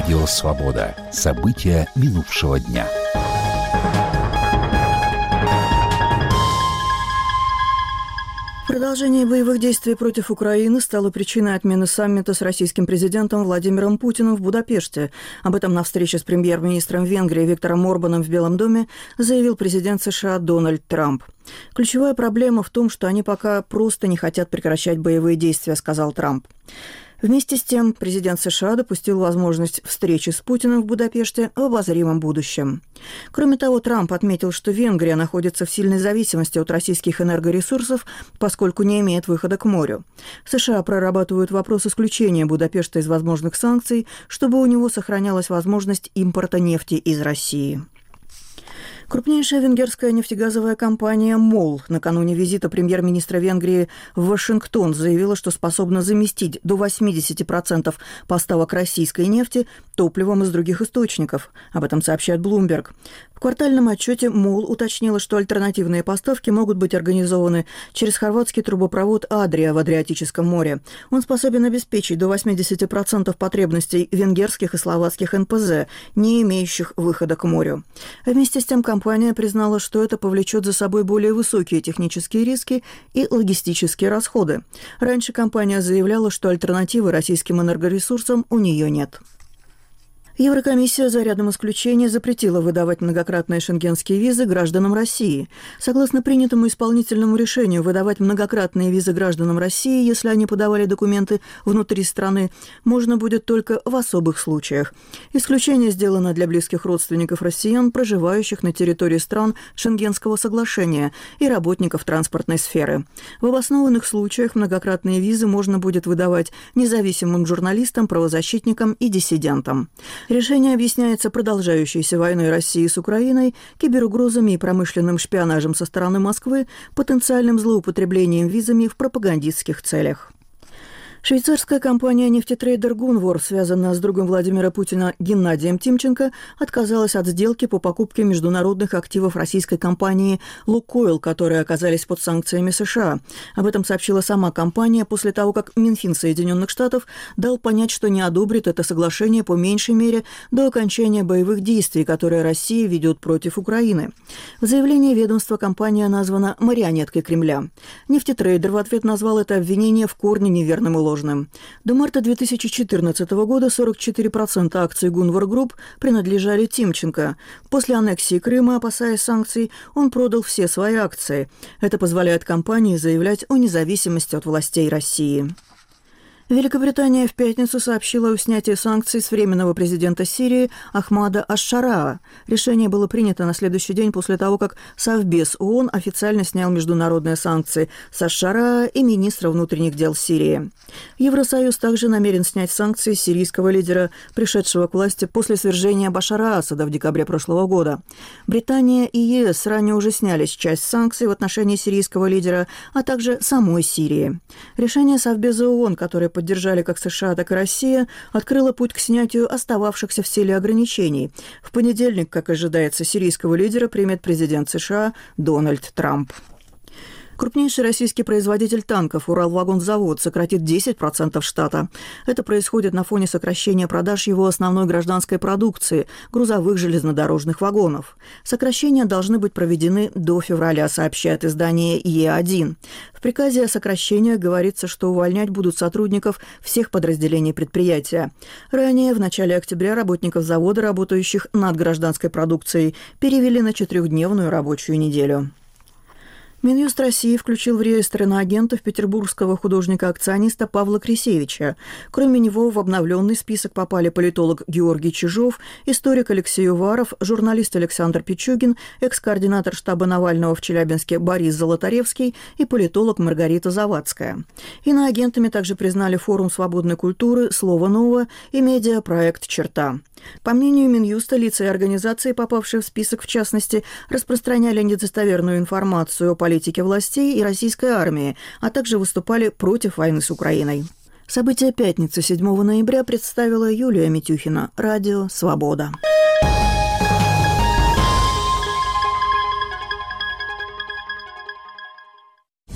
Радио «Свобода». События минувшего дня. Продолжение боевых действий против Украины стало причиной отмены саммита с российским президентом Владимиром Путиным в Будапеште. Об этом на встрече с премьер-министром Венгрии Виктором Орбаном в Белом доме заявил президент США Дональд Трамп. «Ключевая проблема в том, что они пока просто не хотят прекращать боевые действия», — сказал Трамп. Вместе с тем, президент США допустил возможность встречи с Путиным в Будапеште в обозримом будущем. Кроме того, Трамп отметил, что Венгрия находится в сильной зависимости от российских энергоресурсов, поскольку не имеет выхода к морю. США прорабатывают вопрос исключения Будапешта из возможных санкций, чтобы у него сохранялась возможность импорта нефти из России. Крупнейшая венгерская нефтегазовая компания «МОЛ» накануне визита премьер-министра Венгрии в Вашингтон заявила, что способна заместить до 80% поставок российской нефти топливом из других источников. Об этом сообщает Bloomberg. В квартальном отчете «МОЛ» уточнила, что альтернативные поставки могут быть организованы через хорватский трубопровод «Адрия» в Адриатическом море. Он способен обеспечить до 80% потребностей венгерских и словацких НПЗ, не имеющих выхода к морю. Вместе с тем компания признала, что это повлечет за собой более высокие технические риски и логистические расходы. Раньше компания заявляла, что альтернативы российским энергоресурсам у нее нет. Еврокомиссия за рядом исключений запретила выдавать многократные шенгенские визы гражданам России. Согласно принятому исполнительному решению, выдавать многократные визы гражданам России, если они подавали документы внутри страны, можно будет только в особых случаях. Исключение сделано для близких родственников россиян, проживающих на территории стран Шенгенского соглашения, и работников транспортной сферы. В обоснованных случаях многократные визы можно будет выдавать независимым журналистам, правозащитникам и диссидентам. Решение объясняется продолжающейся войной России с Украиной, киберугрозами и промышленным шпионажем со стороны Москвы, потенциальным злоупотреблением визами в пропагандистских целях. Швейцарская компания «Нефтетрейдер Гунвор», связанная с другом Владимира Путина Геннадием Тимченко, отказалась от сделки по покупке международных активов российской компании «Лукойл», которые оказались под санкциями США. Об этом сообщила сама компания после того, как Минфин Соединенных Штатов дал понять, что не одобрит это соглашение по меньшей мере до окончания боевых действий, которые Россия ведет против Украины. В заявлении ведомства компания названа марионеткой Кремля. «Нефтетрейдер» в ответ назвал это обвинение в корне неверным и ложным. До марта 2014 года 44% акций Гунвор Групп принадлежали Тимченко. После аннексии Крыма, опасаясь санкций, он продал все свои акции. Это позволяет компании заявлять о независимости от властей России. Великобритания в пятницу сообщила о снятии санкций с временного президента Сирии Ахмада аш-Шараа. Решение было принято на следующий день после того, как Совбез ООН официально снял международные санкции с аш-Шараа и министра внутренних дел Сирии. Евросоюз также намерен снять санкции с сирийского лидера, пришедшего к власти после свержения Башара Асада в декабре прошлого года. Британия и ЕС ранее уже сняли часть санкций в отношении сирийского лидера, а также самой Сирии. Решение Совбеза ООН, которое поддержали как США, так и Россия, открыла путь к снятию остававшихся в силе ограничений. В понедельник, как ожидается, сирийского лидера примет президент США Дональд Трамп. Крупнейший российский производитель танков «Уралвагонзавод» сократит 10% штата. Это происходит на фоне сокращения продаж его основной гражданской продукции – грузовых железнодорожных вагонов. Сокращения должны быть проведены до февраля, сообщает издание Е1. В приказе о сокращениях говорится, что увольнять будут сотрудников всех подразделений предприятия. Ранее, в начале октября, работников завода, работающих над гражданской продукцией, перевели на 4-дневную рабочую неделю. Минюст России включил в реестр иноагентов петербургского художника-акциониста Павла Крисевича. Кроме него в обновленный список попали политолог Георгий Чижов, историк Алексей Уваров, журналист Александр Пичугин, экс-координатор штаба Навального в Челябинске Борис Золотаревский и политолог Маргарита Завадская. Иноагентами также признали Форум свободной культуры «Слово нового» и медиапроект «Черта». По мнению Минюста, лица и организации, попавшие в список, в частности, распространяли недостоверную информацию о политике властей и российской армии, а также выступали против войны с Украиной. События пятницы 7 ноября представила Юлия Митюхина. Радио «Свобода».